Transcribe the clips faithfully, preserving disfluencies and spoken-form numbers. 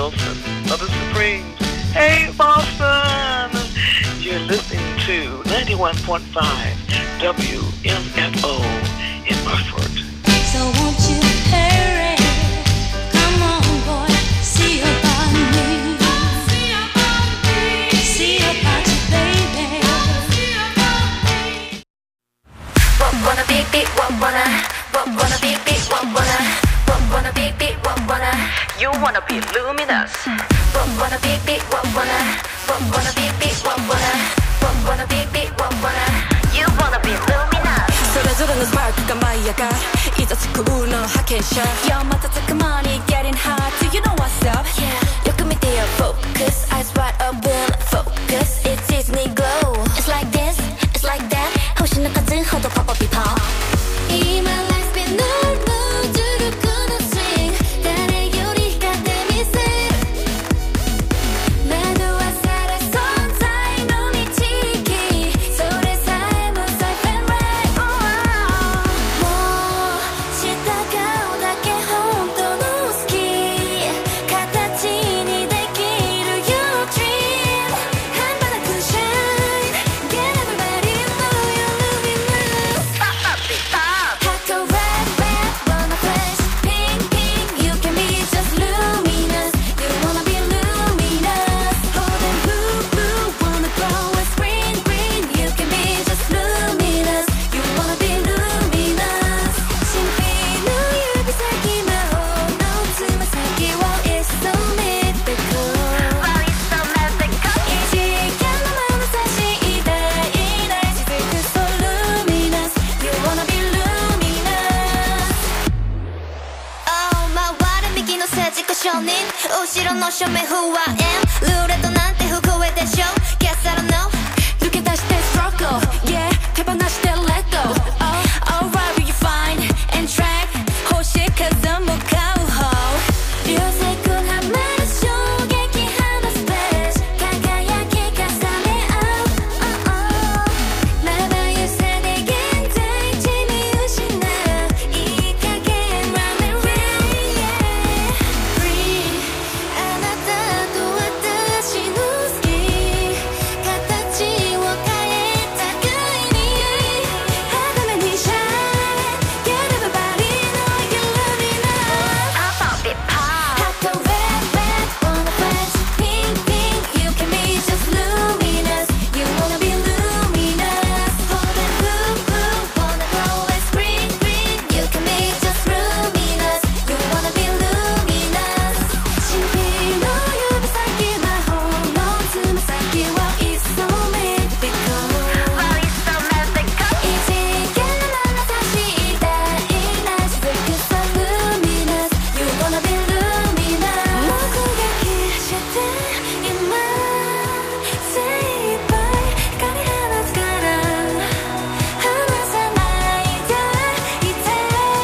Wilson of the Supremes. Hey, Boston! You're listening to ninety-one point five W M F O in Burford. So won't you hurry? Come on, boy, see about me. See about me. See about you, baby. See about me. What wanna be, be, what wanna, what wanna be, be, what wanna, what wanna be, be, what wanna. You wanna be luminous. What wanna be, be, what wanna, what wanna be, be, what wanna, what wanna be, be, what wanna. You wanna be luminous. それぞれのスパークが舞い上がるいざつくの派遣者 Yo 瞬く間に getting hot Do you know what's up? Yeah よく見てよ focus Eyes wide open focus It's Disney glow It's like this It's like that 星の数ほどポポピポ今 life spin no no 重力の swing 誰より光ってみせる惑わされ存在の導きそれさえも safe and rightもうした顔だけ本当の好き形にできる Your dream 半端なく shine Get everybody know you're luminous Pop, pop, beat, pop. Hot or red, red, wanna flash Pink, pink, you can be just luminous You wanna be luminous Hold and blue, blue, wanna glow It's green, green, you can be just luminous You wanna be luminous 神秘の指先魔法のつま先を It's so mythical Wow, it's so magical. 異次元の眼差し痛いない雫 So luminous You wanna be luminous Oh 回る右の政治家承認後ろの正面不安ルーレットなんて不公平でしょ Guess I don't know 抜け出して struggle Yeah 手放して let go Oh alright will you find and track 星風向かう方流星群はまる衝撃放つページ輝き重ね合う oh, oh まばゆさで現在地見失ういい加減 Run and rain yeah Free あなたと私の好き形を変えた互いに肌目に shine Get everybody know you're luminous Pop, pop, beat, pop. Hot or red, red, wanna flash Pink, pink, you can be just luminous You wanna be luminous Hold and blue, blue, wanna glow It's green, green, you can be just luminous You wanna be luminous 神秘の指先魔法のつま先を It's so mythical Wow, it's so magical. 異次元の眼差し痛いない雫 So luminous You wanna be luminous 目撃して今精一杯光放つから離さないでいて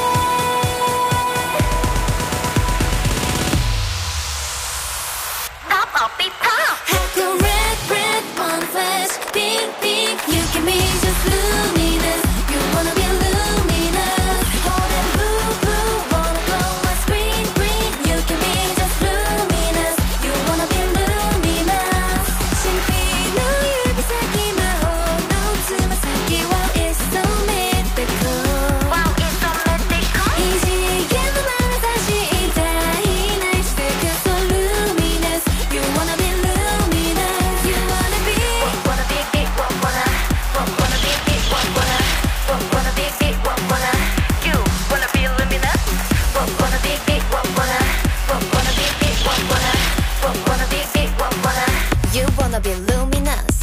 Pop, pop, beat, pop. Hot or red, red, one flash Pink, pink, you can be just luminous You wanna be luminous Hold and blue, blue, wanna glow It's green, green, you can be just luminous You wanna be luminous 神秘の指先魔法のつま先を It's so mythical Wow, it's so magical. 異次元の眼差し痛いない雫 So luminous You wanna be luminous You wanna be What wanna be, be, what wanna, what wanna be, be, what wanna, what wanna be, be, what wanna. You wanna be luminous. What wanna be, be, what wanna, what wanna be, be, what wanna, what wanna be, be, what wanna. You wanna be luminous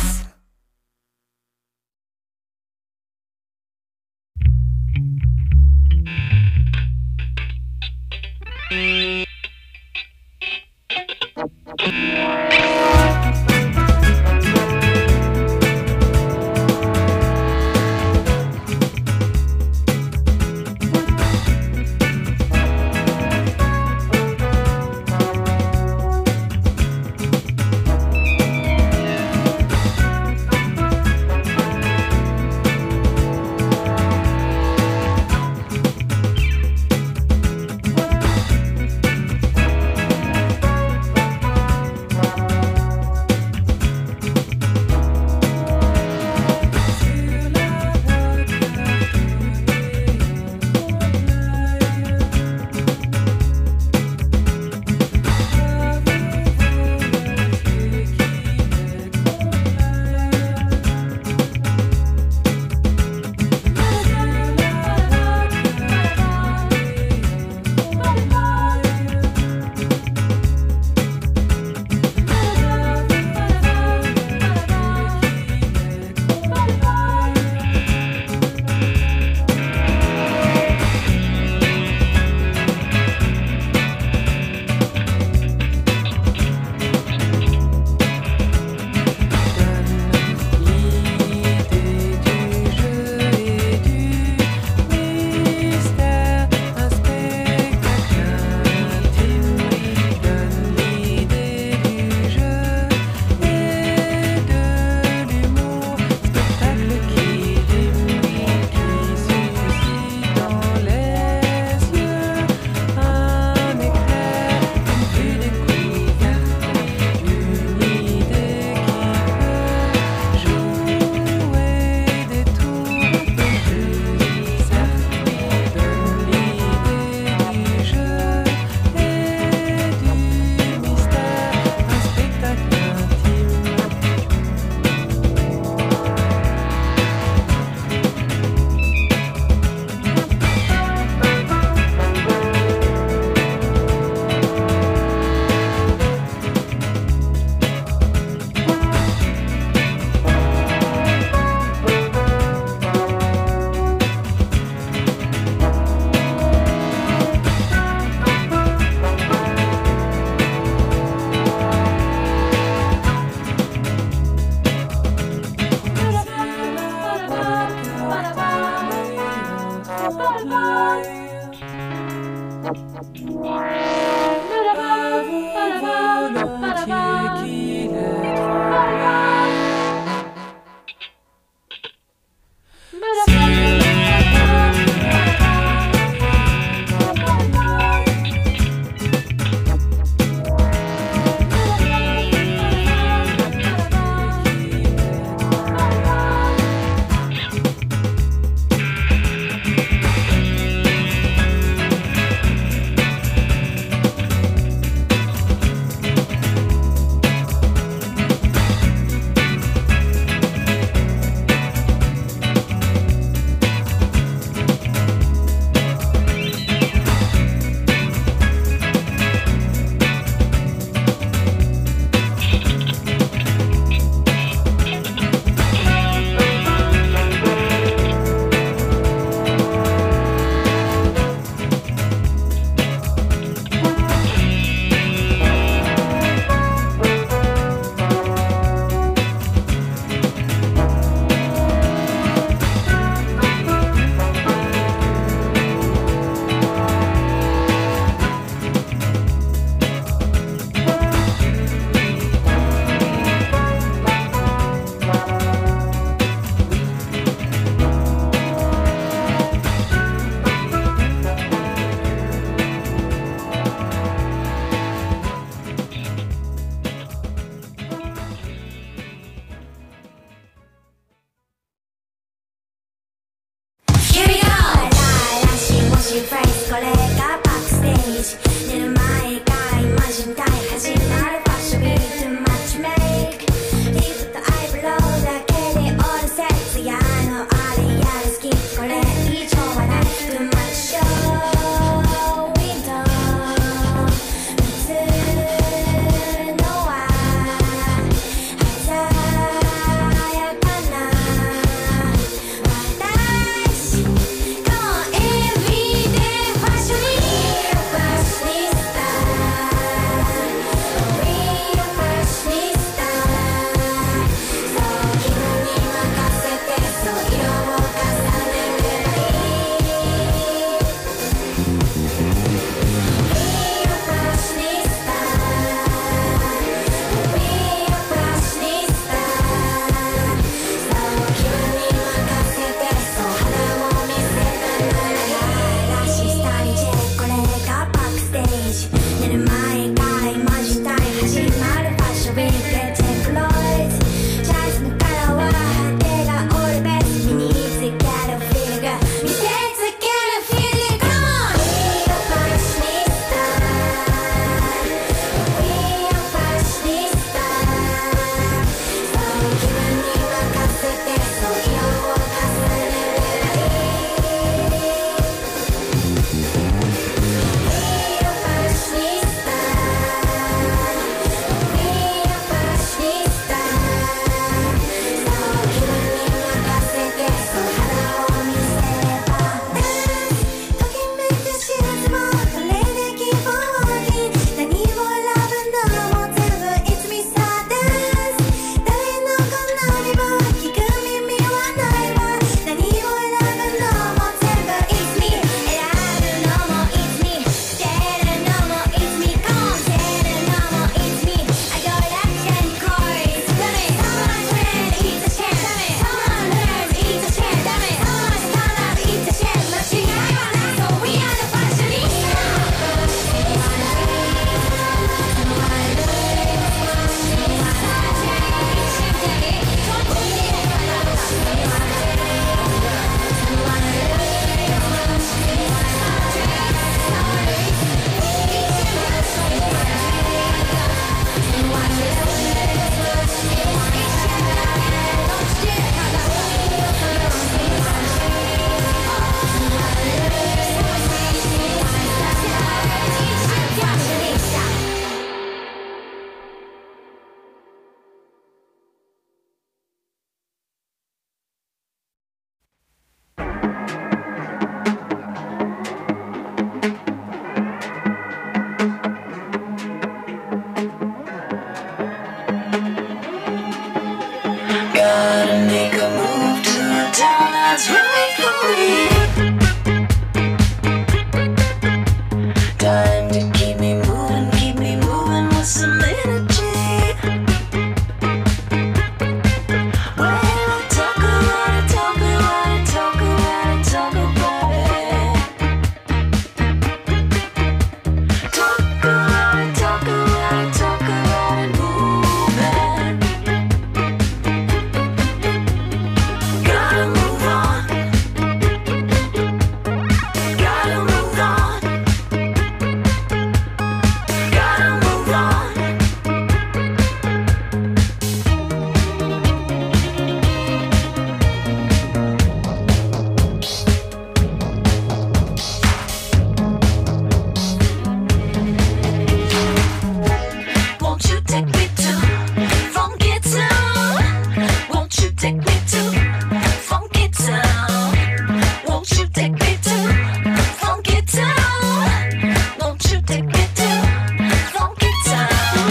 take me to Funky Town? Won't you take me to Funky Town? Won't you take me to Funky Town? Won't you take me to Funky Town?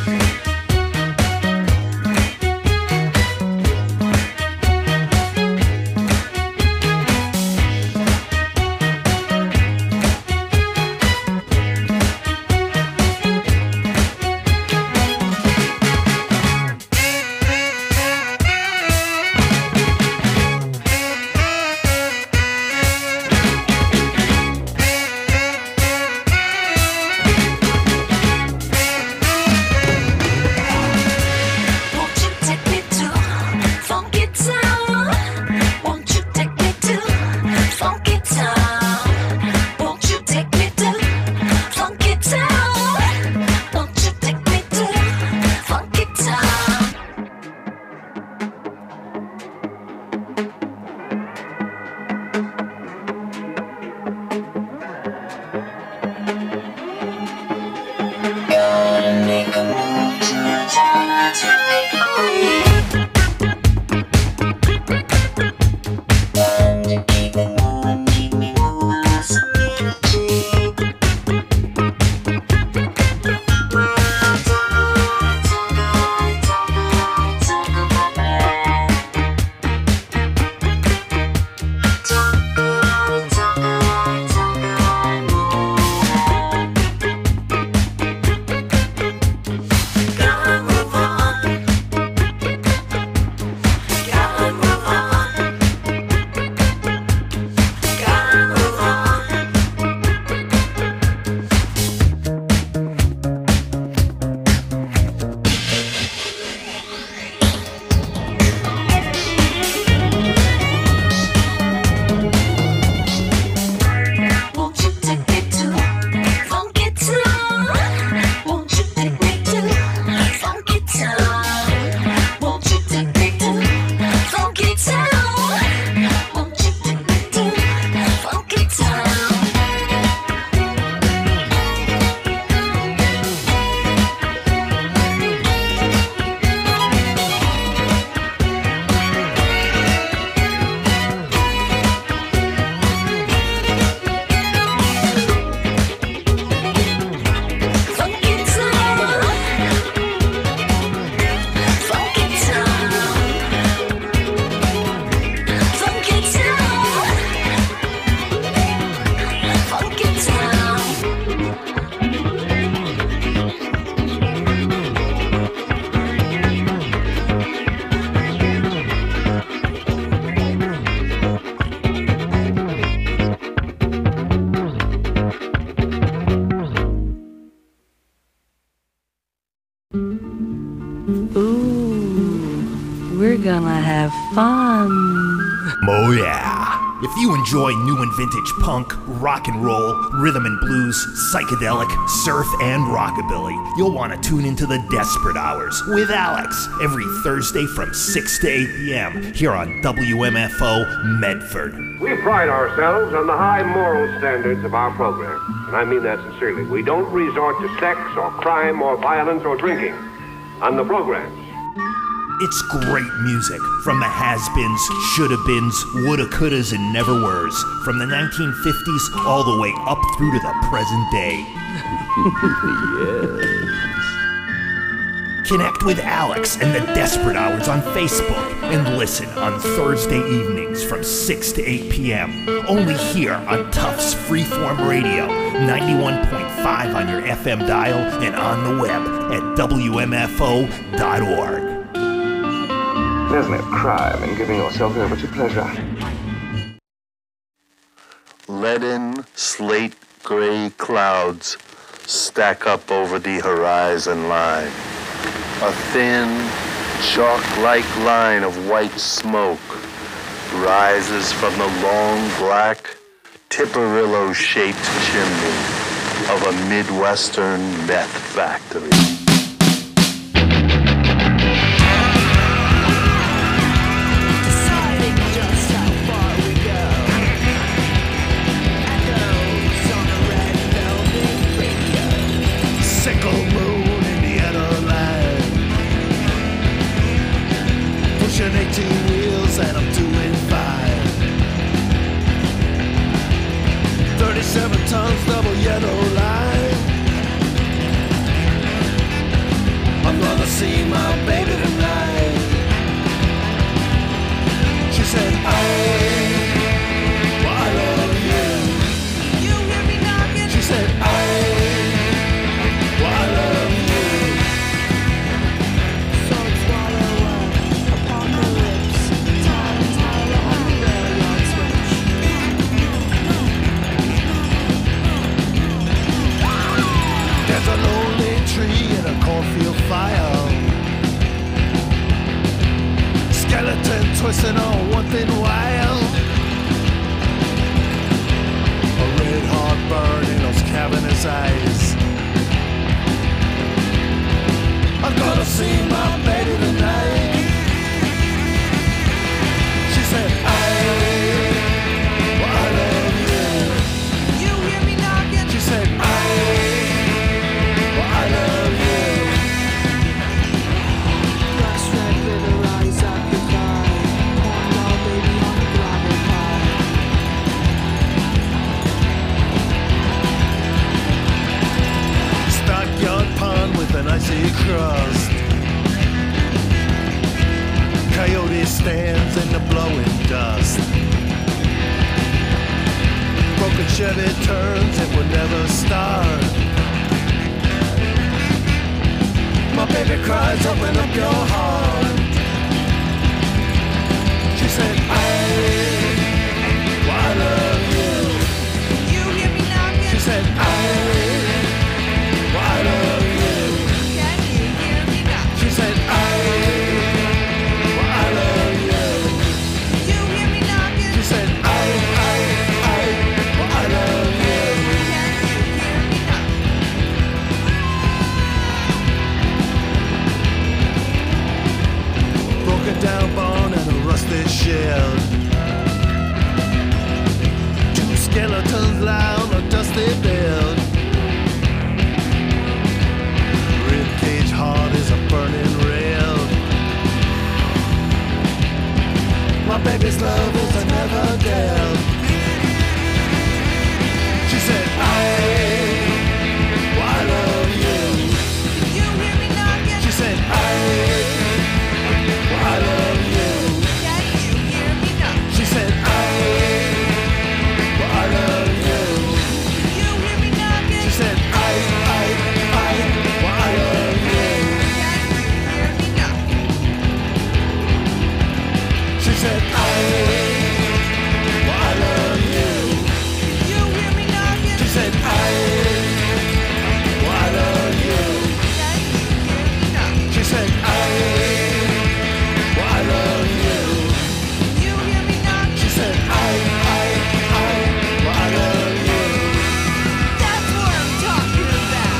Won't you take me to Funky Town? Won't you take me to Funky Town? Won't you take me to Funky Town? Won't you take me to Funky Town? Gotta move on. Gotta move on. Gotta move on. Won't you take me to Funky Town? Won't you take me to Funky Town? Won't you take me to Funky Town? Won't you take me to Funky Town? Funky Town. Funky Town. Funky Town. Funky Town. Ooh, we're gonna have fun. Oh yeah. If you enjoy new and vintage punk, rock and roll, rhythm and blues, psychedelic, surf, and rockabilly, you'll want to tune into the Desperate Hours with Alex every Thursday from six to eight p.m. here on W M F O Medford. We pride ourselves on the high moral standards of our program, and I mean that sincerely. We don't resort to sex or crime or violence or drinking on the programs. It's great music from the has-beens, shoulda-beens, woulda-couldas, and never-weres, from the nineteen fifties all the way up through to the present day. Connect with Alex and the Desperate Hours on Facebook and listen on Thursday evenings from six to eight p.m. Only here on Tufts Freeform Radio, ninety-one point five on your F M dial and on the web at W M F O dot org. There's no crime in giving yourself over to pleasure. Leaden, slate gray clouds stack up over the horizon line. A thin, chalk-like line of white smoke rises from the long, black, Tipperillo-shaped chimney of a Midwestern meth factory. Sickle moon, Indiana line. pushing eighteen wheels and I'm doing fine. thirty-seven tons, double yellow line. I'm gonna see my baby tonight. She said, I, well, I love you. You hear me knocking? She said, I, well, I love you. So swallow up upon the lips, tile and tile on the railroad switch. There's a lonely tree in a cornfield fire. Skeleton twisting on one thin wire. A red hot burn in those cavernous eyes. I'm gonna see my baby tonight. She said, I, well, I love you. You hear me knocking? She said, I, well, I love you. Grass red river rise up your thigh. Cornball baby on the gravel pile. Stockyard pond with an icy crust. Coyote stands in the blowing dust. Broken Chevy turns, it will never start. My baby cries, open up your heart. She said, I, well, I love you. You hear me knocking? She said, I, well, I love you. Can you hear me knocking? She said, I, well, I love you. You hear me knocking? She said, I, I, I, well, I love you. Can you hear me knocking? Broken down bone and a rusted shell. Two skeletons lie on a dusty bed. Ribcage heart is a burning rail. My baby's love is a never dead. She said, I, well, I love you. You hear me knocking? She said, I, well, I love you. Can you hear me knocking? She said, I, well, I love you. You hear me knocking? She said, I, I, I, well, I love you. Can you hear me knocking? She said, I, well, I love you. You hear me knocking? She said, I, well, I love you. Can you hear me knocking? She said, I, well, I love you. You hear me knocking? She said, I, I, I, well, I love you. That's what I'm talking about.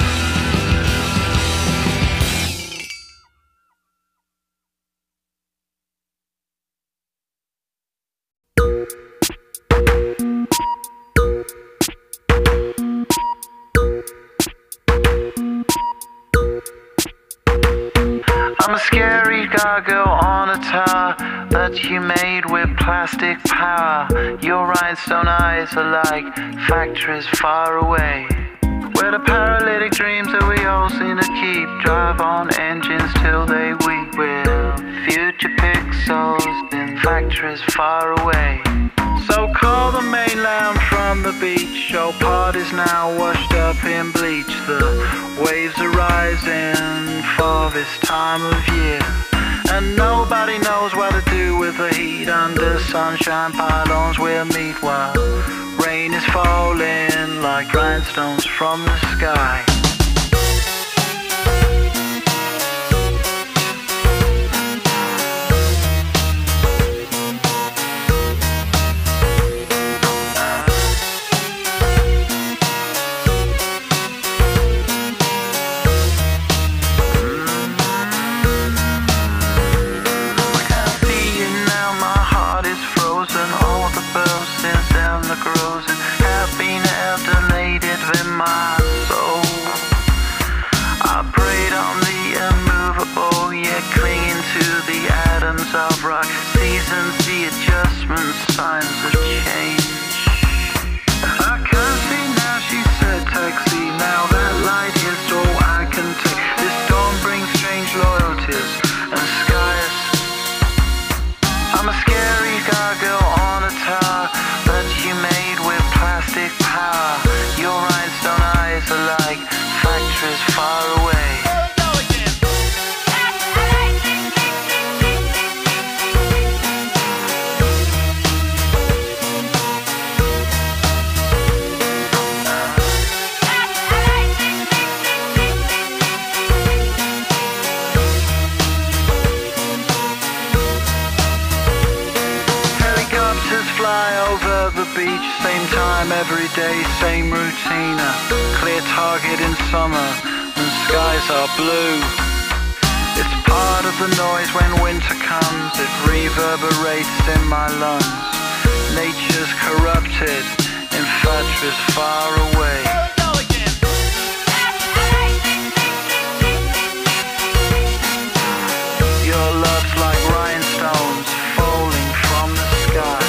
I'm a scary gargoyle on a tower that you made with plastic power. Your rhinestone eyes are like factories far away, where the paralytic dreams that we all seem to keep drive on engines till they weep. We're future pixels in factories far away. So call the mainland from the beach. Your party's now washed up in bleach. The waves are rising for this time of year, and nobody knows what to do with the heat. Under sunshine pylons we'll meet while rain is falling like rhinestones from the sky. Have been alternated with my soul. day, same routine. A clear target in summer and skies are blue. It's part of the noise when winter comes. It reverberates in my lungs. Nature's corrupted, infatuous far away. Your love's like rhinestones falling from the sky.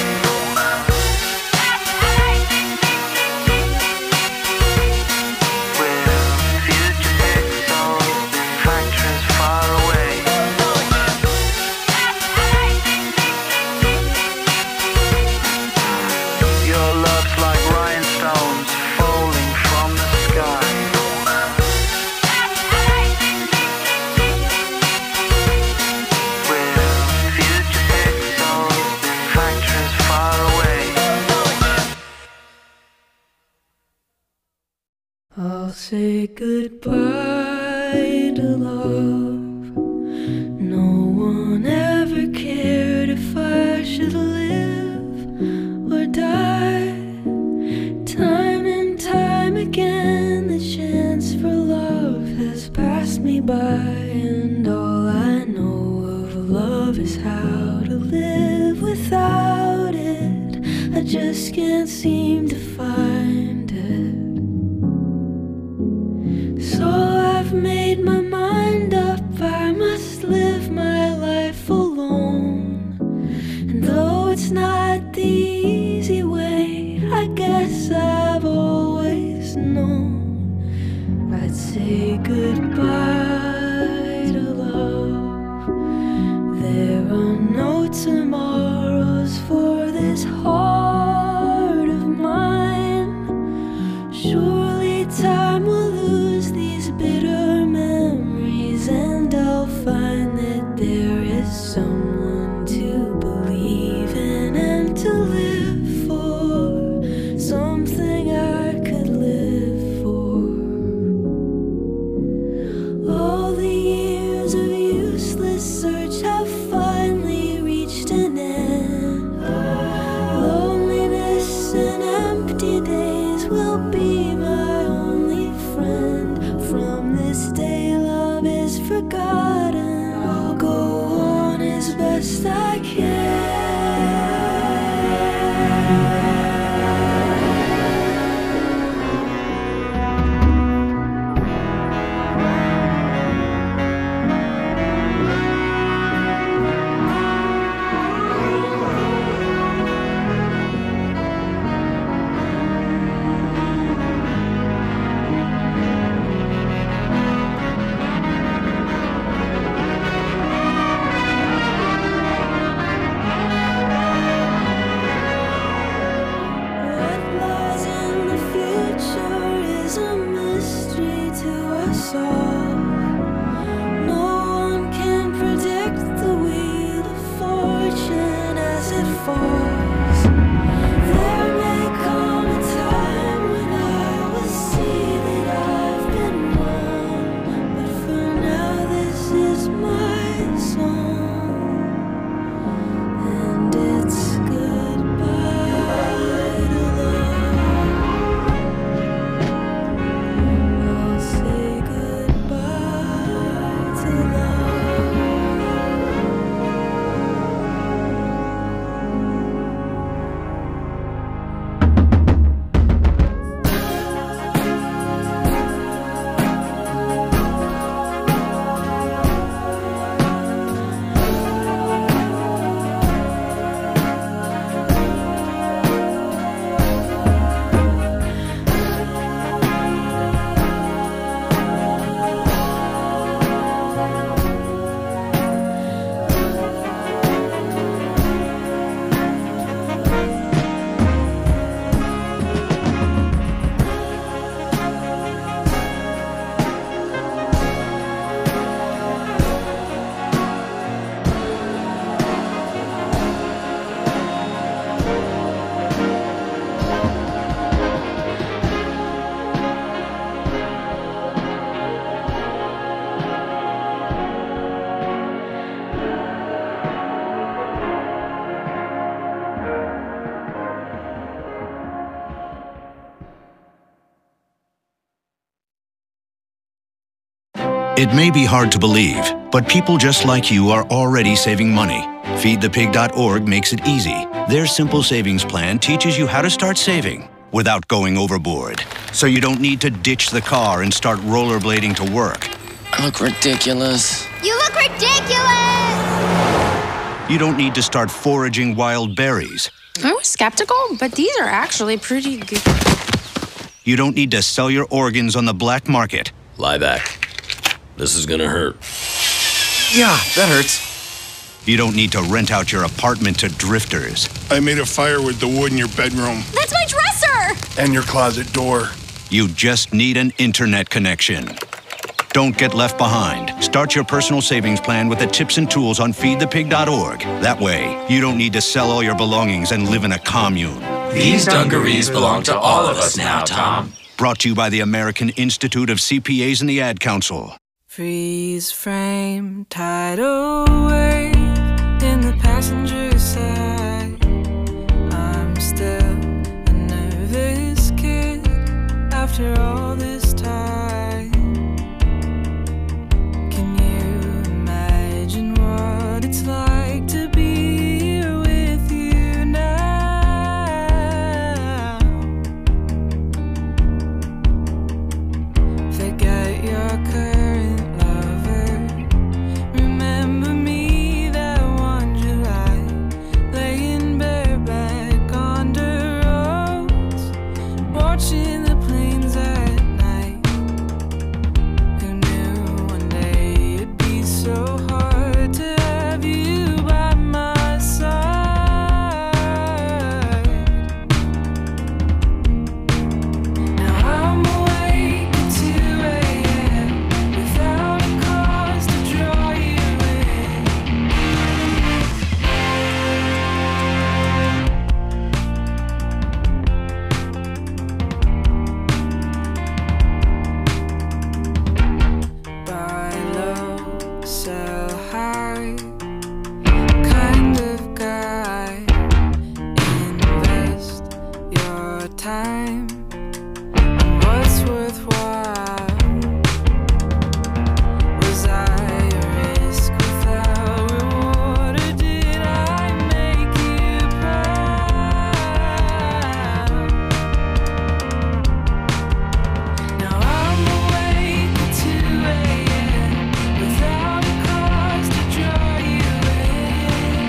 We're future pixels, factories far away. Your love's like rhinestones falling from the sky. We're future pixels, factories far away. I'll say goodbye to love. No one ever cared if I should live or die. Time and time again, the chance for love has passed me by, and all I know of love is how to live without it. I just can't seem to find it. So I've made my mind up, I must live my life alone. And though it's not the easy way, I guess I've always known I'd say goodbye to love. There are no tomorrows for this heart of mine. Surely time will lose these bitter memories, and I'll find that there is someone to believe in and to live for, something I could live for. All the years of useless search have finally reached an end. Loneliness and empty days will be my only friend. From this day love is forgotten. I'll go on as best I can. It may be hard to believe, but people just like you are already saving money. feed the pig dot org makes it easy. Their simple savings plan teaches you how to start saving without going overboard. So you don't need to ditch the car and start rollerblading to work. I look ridiculous. You look ridiculous! You don't need to start foraging wild berries. I was skeptical, but these are actually pretty good. You don't need to sell your organs on the black market. Lie back. This is gonna hurt. Yeah, that hurts. You don't need to rent out your apartment to drifters. I made a fire with the wood in your bedroom. That's my dresser! And your closet door. You just need an internet connection. Don't get left behind. Start your personal savings plan with the tips and tools on feed the pig dot org. That way, you don't need to sell all your belongings and live in a commune. These dungarees belong to all of us now, Tom. Brought to you by the American Institute of C P As and the Ad Council. Freeze frame, tidal wave in the passenger side. I'm still a nervous kid after all this time. Can you imagine what it's like to be here with you now? Forget your current lover. Remember me that one July, laying bareback on the roads, watching the planes at night. Who knew one day it'd be so hard to have you by my side? Now I'm awake at two a m without a cause to draw you in. Buy low, sell high, kind of guy. Invest your time in what's worthwhile. Was I a risk without reward, or did I make you proud? Now I'm awake at two a m without a cause to draw you in.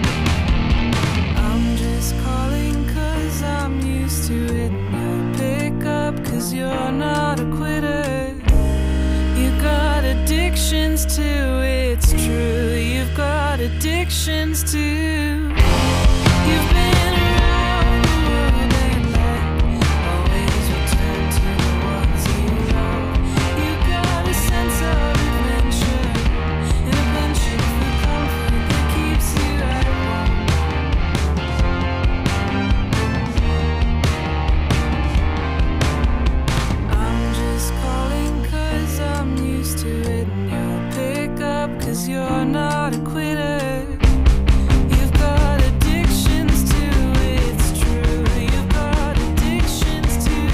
I'm just calling 'cause I'm used to it. You'll pick up 'cause you're not a quitter. You got addictions too, it's true. You've got addictions too. You've been around the world and back, always return to the ones you love. You got a sense of adventure and a penchant for comfort that keeps you at home. I'm just calling 'cause I'm used to it, and you'll pick up 'cause you're not a quitter. You've got addictions too, it's true. You've got addictions too.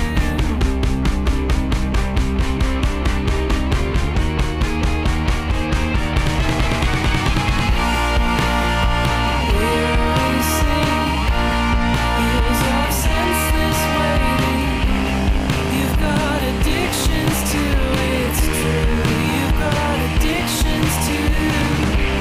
We're racing, years of senseless waiting. You've got addictions too, it's true. You've got addictions too.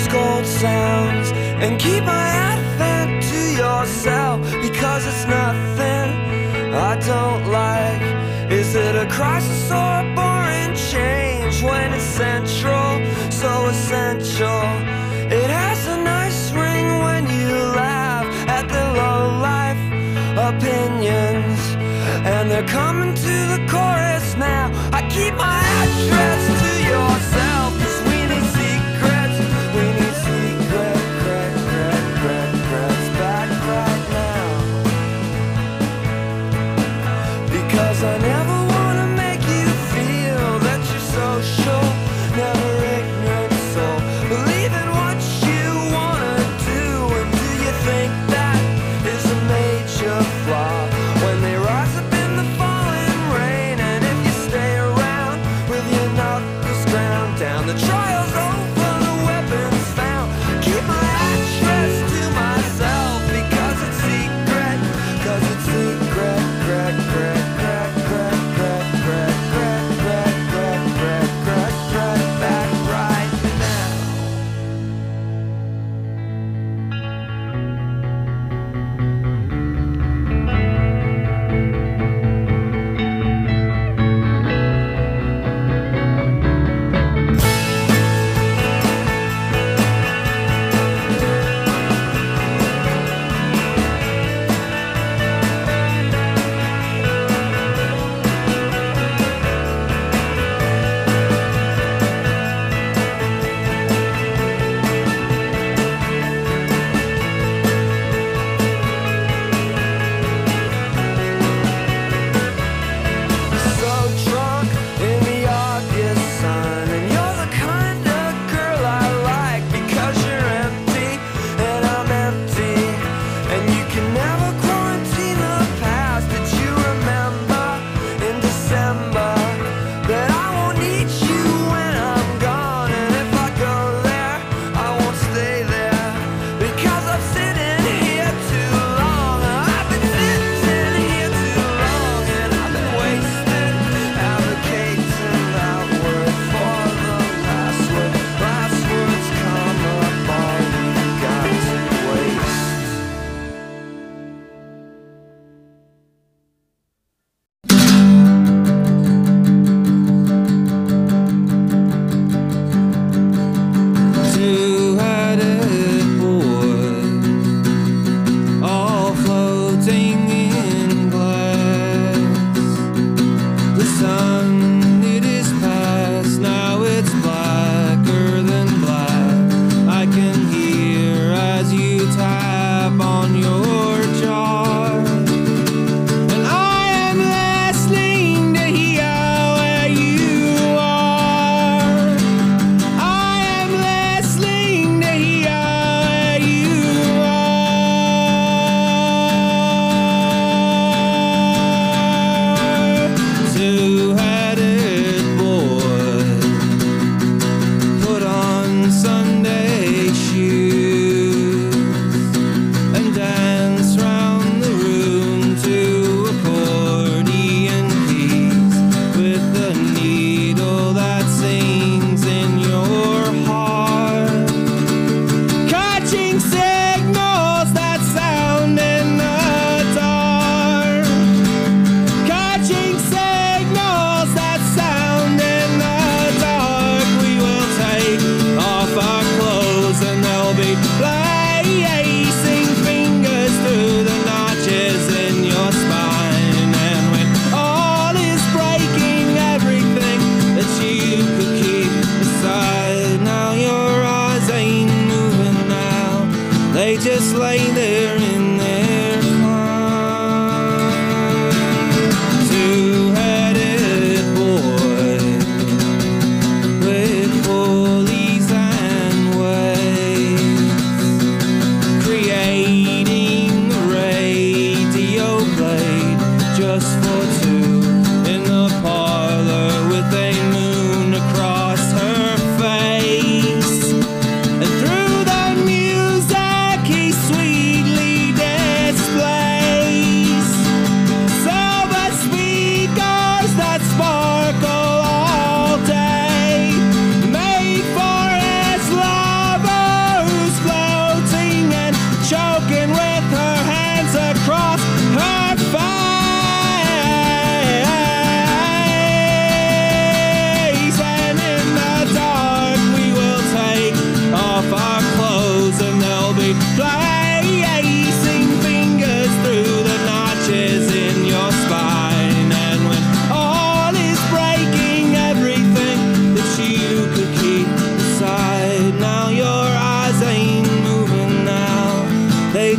gold sounds and keep my advent to yourself, because it's nothing I don't like. Is it a crisis or a boring change when it's central, so essential? It has a nice ring when you laugh at the low-life opinions, and they're coming to the chorus now. I keep my address to yourself, 'cause we need secrets. We need secret, crack, crack, crack, cracks back right now. Because I never wanna make you feel that you're social, never ignorant soul. Believe in what you wanna do, and do you think that is a major flaw? When they rise up in the falling rain, and if you stay around with your knock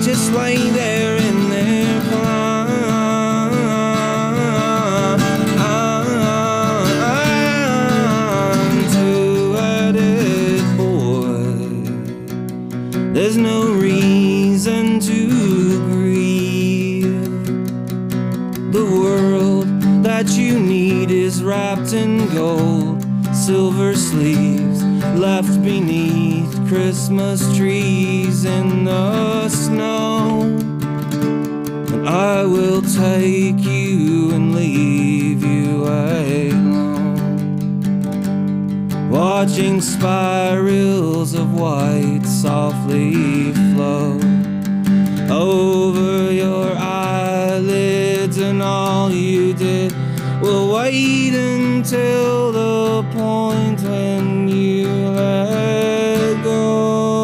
just lay there in their prime. Two-headed boy, there's no reason to grieve. The world that you need is wrapped in gold, silver sleeves left beneath Christmas trees in the snow. And I will take you and leave you alone, watching spirals of white softly flow over your eyelids, and all you did will wait until the point when you let go.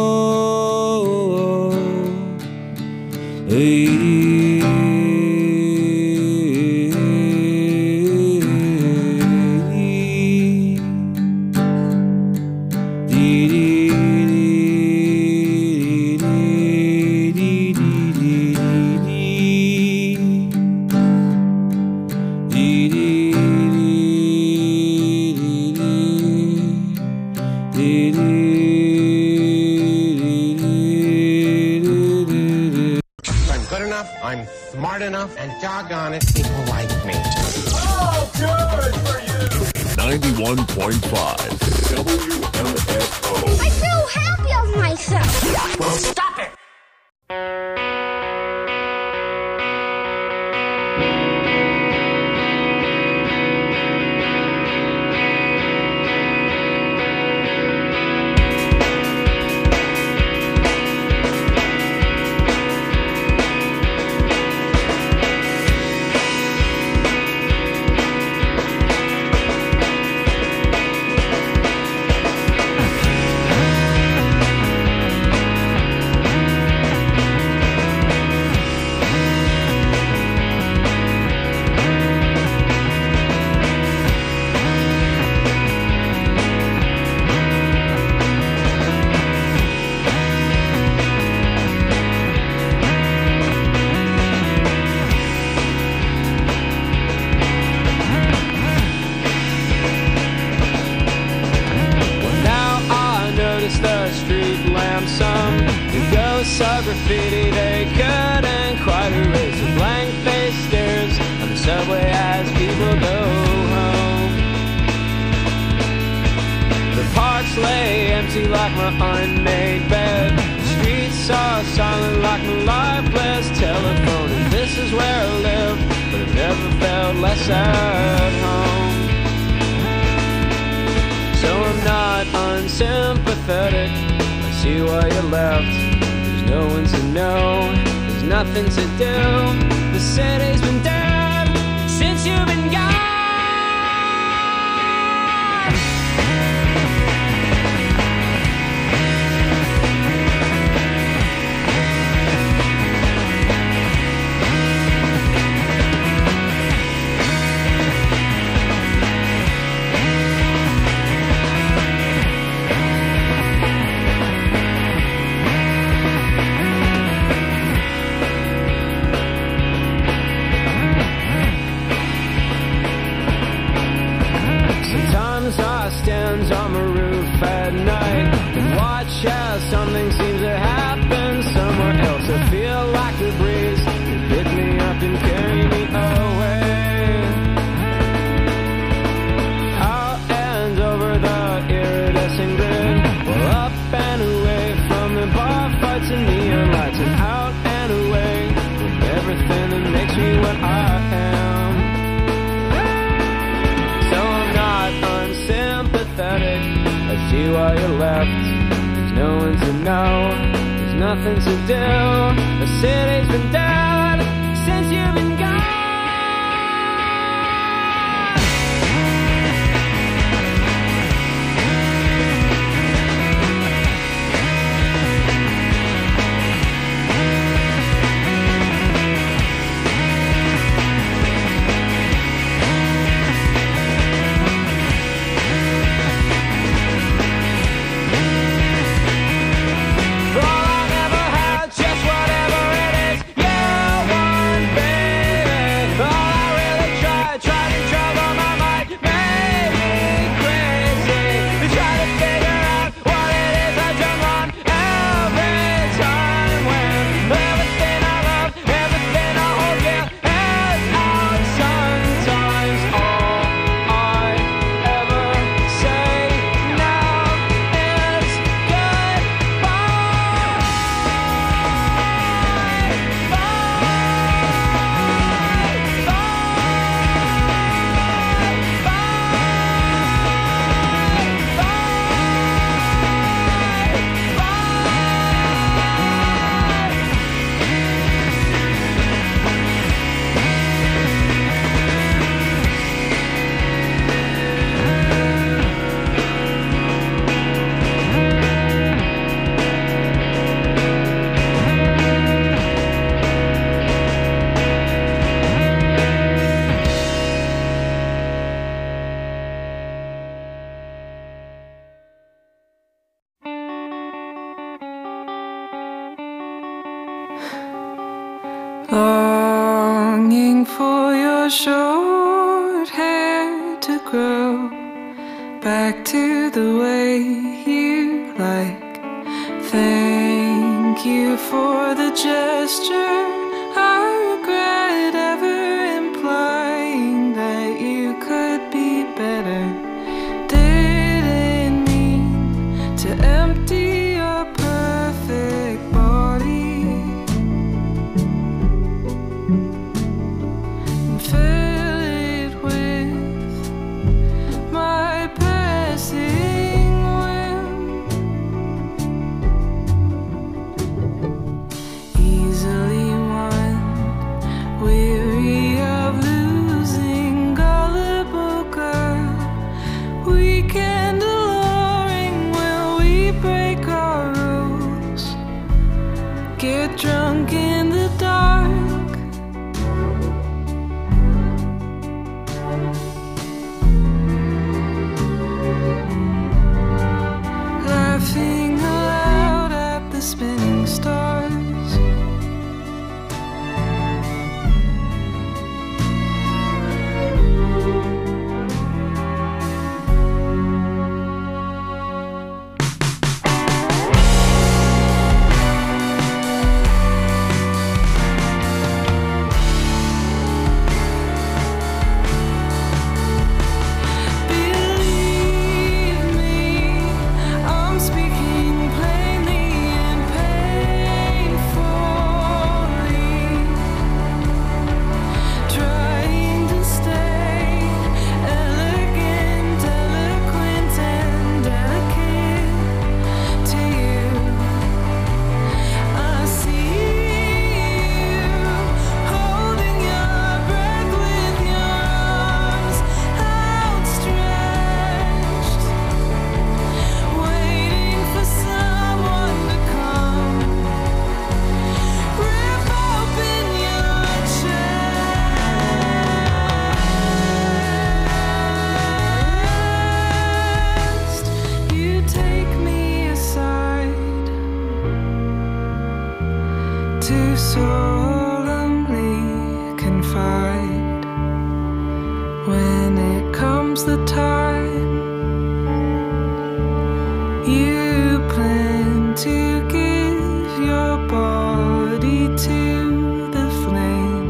I'm good enough, I'm smart enough, and doggone it, people like me. Oh, good for you! ninety-one point five W M F O. I feel happy of myself. Well, stop it! Graffiti, they couldn't quite erase the blank-faced stares on the subway as people go home. The parks lay empty like my unmade bed. The streets are silent like my lifeless telephone. And this is where I live, but I've never felt less at home. So I'm not unsympathetic. I see why you left. No one to know, there's nothing to do. The city's been dead since you've been gone. On my roof at night and watch as something seems to happen somewhere else. I feel like the breeze will pick me up and carry me away out and over the iridescent grid, well, up and away from the bar fights and neon lights, and out and away from everything that makes me what I am. So I'm not unsympathetic. I see why you left. There's no one to know. There's nothing to do. The city's been dead since you've been gone. For all I never had, just whatever your short hair to grow back to the way you like. Thank you for the gesture. I regret ever implying that you could be better. Didn't mean to empty your perfect body and fill it with my passing whim. Easily won, weary of losing, gullible girl. Weekend alluring, will we break our rules? Get drunk in the dark. Laughing aloud at the spinning stars. Believe me, I'm speaking plainly and painfully, trying to stay elegant, eloquent, and delicate to you. I see you holding your breath with your arms outstretched, waiting for someone to come, rip open your chest. You take me aside to solemnly confide when it comes the time you plan to give your body to the flame.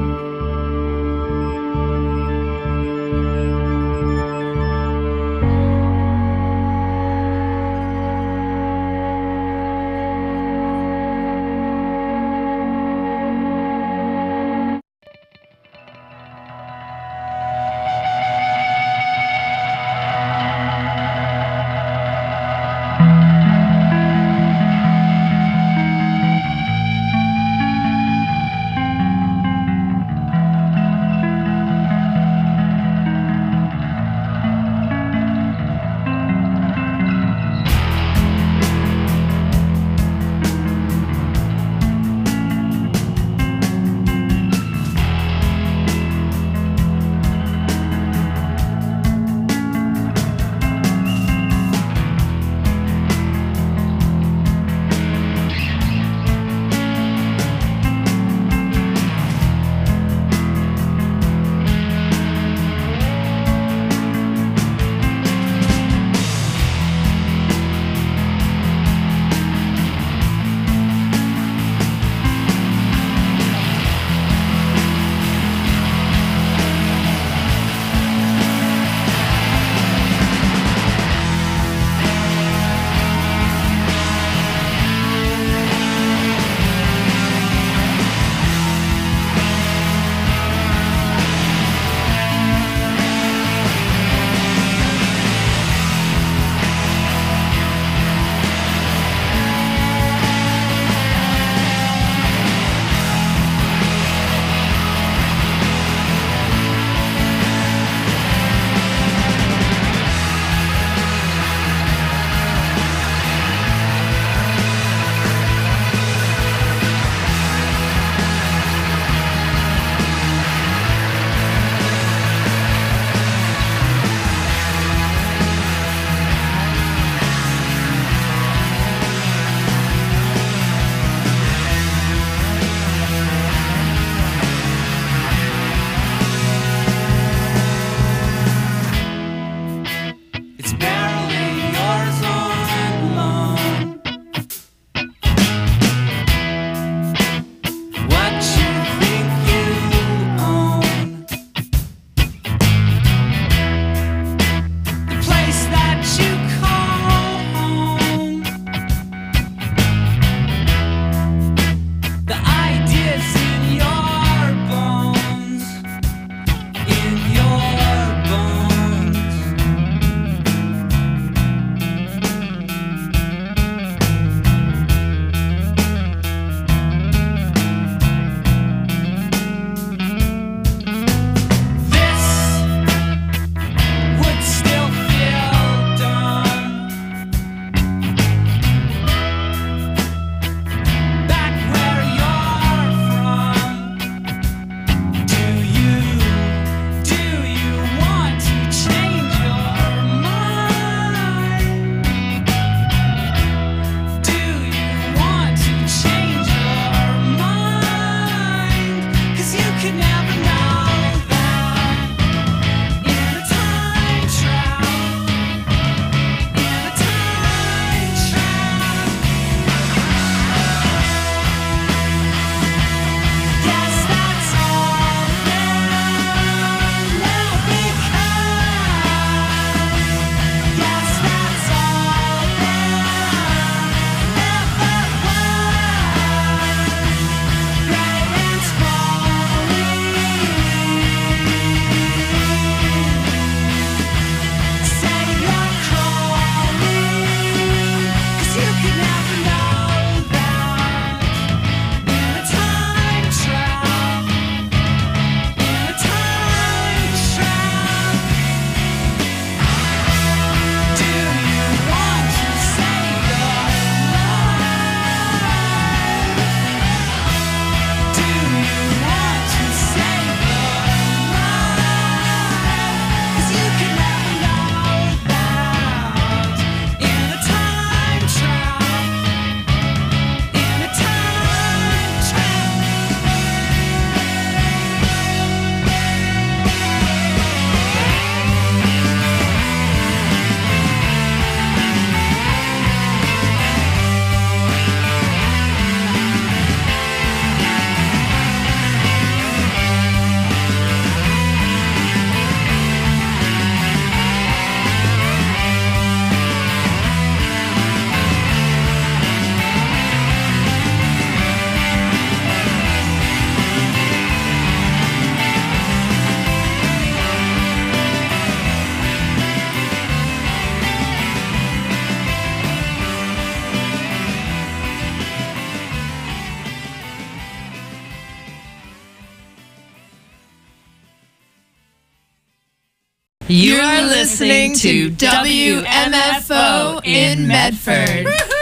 You are listening to W M F O in Medford.